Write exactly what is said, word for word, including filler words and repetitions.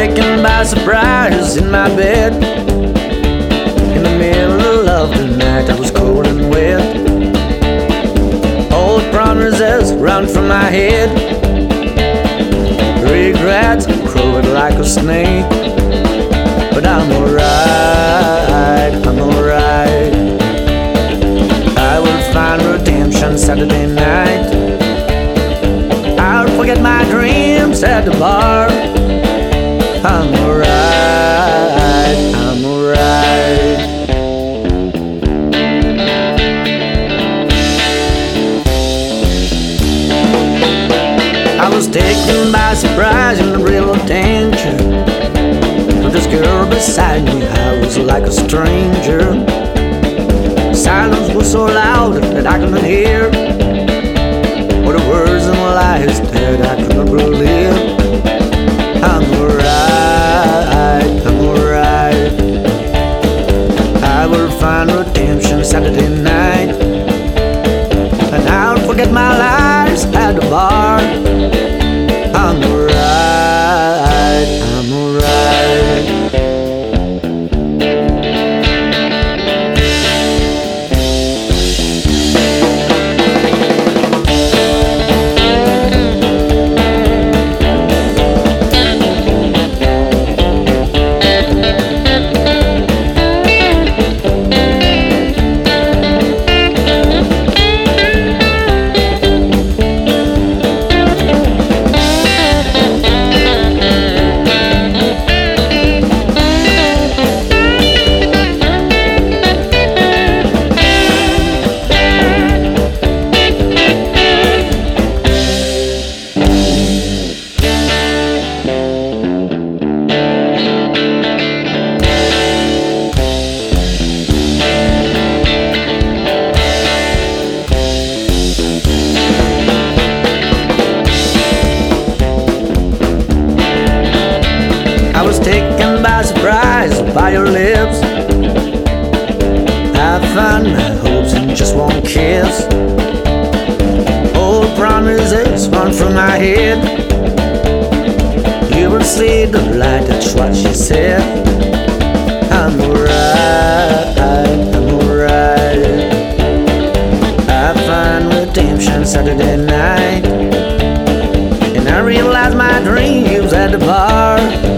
taken by surprise in my bed. In the middle of the night I was cold and wet. Old promises run from my head. Regrets crawling like a snake. But I'm alright, I'm alright. I will find redemption Saturday night. I'll forget my dreams at the bar. I'm alright, I'm alright. I was taken by surprise in the real danger. With this girl beside me, I was like a stranger. Silence was so loud that I couldn't hear, or the words and lies that I couldn't believe. I'm alright, I'm alright. I will find redemption Saturday night, and I'll forget my lies at the bar. I'm alright, I'm alright. Taken by surprise by your lips. I found my hopes in just one kiss. Old promises run from my head. You will see the light, that's what she said. I'm alright, I'm alright. I find redemption Saturday night, and I realize my dreams at the bar.